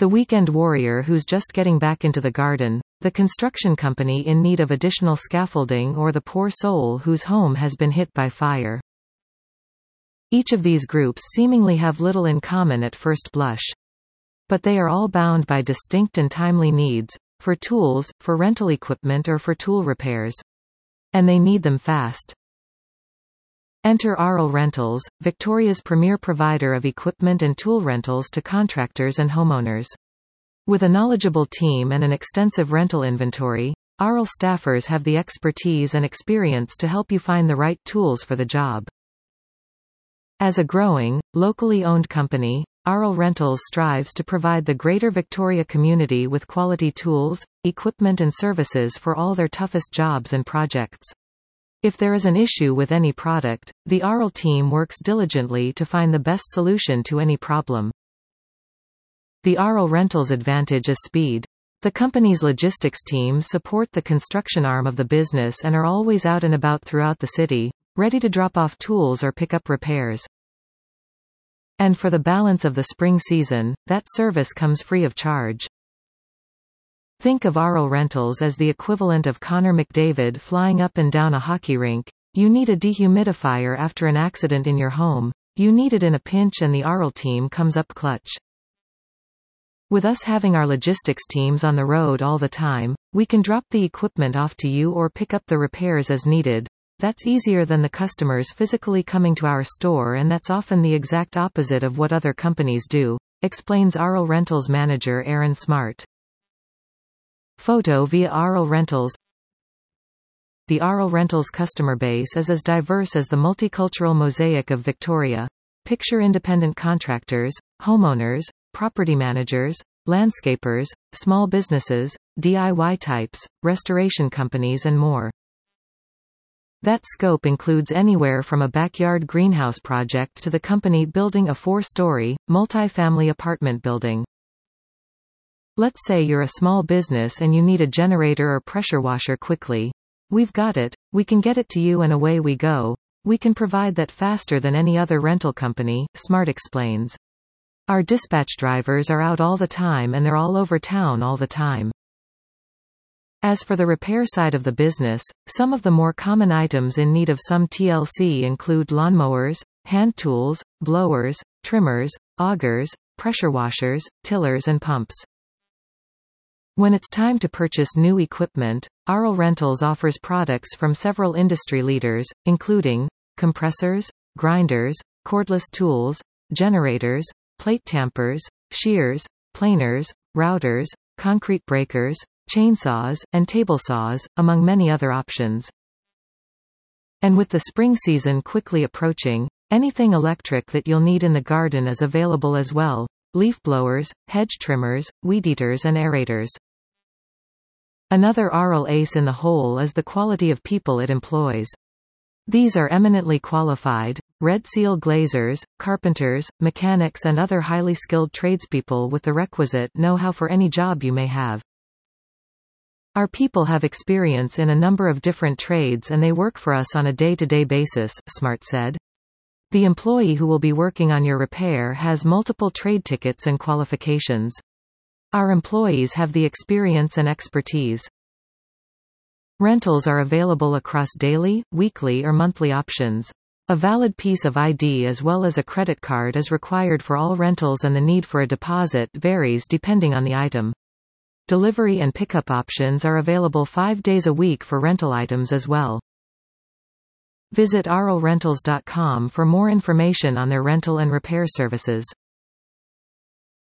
the weekend warrior who's just getting back into the garden, the construction company in need of additional scaffolding, or the poor soul whose home has been hit by fire. Each of these groups seemingly have little in common at first blush. But they are all bound by distinct and timely needs, for tools, for rental equipment, or for tool repairs. And they need them fast. Enter Arl Rentals, Victoria's premier provider of equipment and tool rentals to contractors and homeowners. With a knowledgeable team and an extensive rental inventory, Arl staffers have the expertise and experience to help you find the right tools for the job. As a growing, locally owned company, Arl Rentals strives to provide the Greater Victoria community with quality tools, equipment and services for all their toughest jobs and projects. If there is an issue with any product, the Arl team works diligently to find the best solution to any problem. The Arl Rentals advantage is speed. The company's logistics teams support the construction arm of the business and are always out and about throughout the city, ready to drop off tools or pick up repairs. And for the balance of the spring season, that service comes free of charge. Think of Arl Rentals as the equivalent of Connor McDavid flying up and down a hockey rink. You need a dehumidifier after an accident in your home. You need it in a pinch, and the Arl team comes up clutch. With us having our logistics teams on the road all the time, we can drop the equipment off to you or pick up the repairs as needed. That's easier than the customers physically coming to our store, and that's often the exact opposite of what other companies do, explains Arl Rentals manager Aaron Smart. Photo via Arl Rentals. The Arl Rentals customer base is as diverse as the multicultural mosaic of Victoria. Picture independent contractors, homeowners, property managers, landscapers, small businesses, DIY types, restoration companies, and more. That scope includes anywhere from a backyard greenhouse project to the company building a 4-story, multi-family apartment building. Let's say you're a small business and you need a generator or pressure washer quickly. We've got it, we can get it to you, and away we go. We can provide that faster than any other rental company, Smart explains. Our dispatch drivers are out all the time, and they're all over town all the time. As for the repair side of the business, some of the more common items in need of some TLC include lawnmowers, hand tools, blowers, trimmers, augers, pressure washers, tillers, and pumps. When it's time to purchase new equipment, Arl Rentals offers products from several industry leaders, including compressors, grinders, cordless tools, generators, plate tampers, shears, planers, routers, concrete breakers, chainsaws, and table saws, among many other options. And with the spring season quickly approaching, anything electric that you'll need in the garden is available as well: leaf blowers, hedge trimmers, weed eaters, and aerators. Another Arl ace in the hole is the quality of people it employs. These are eminently qualified, Red Seal glazers, carpenters, mechanics, and other highly skilled tradespeople with the requisite know-how for any job you may have. Our people have experience in a number of different trades, and they work for us on a day-to-day basis, Smart said. The employee who will be working on your repair has multiple trade tickets and qualifications. Our employees have the experience and expertise. Rentals are available across daily, weekly, or monthly options. A valid piece of ID as well as a credit card is required for all rentals, and the need for a deposit varies depending on the item. Delivery and pickup options are available 5 days a week for rental items as well. Visit arlrentals.com for more information on their rental and repair services.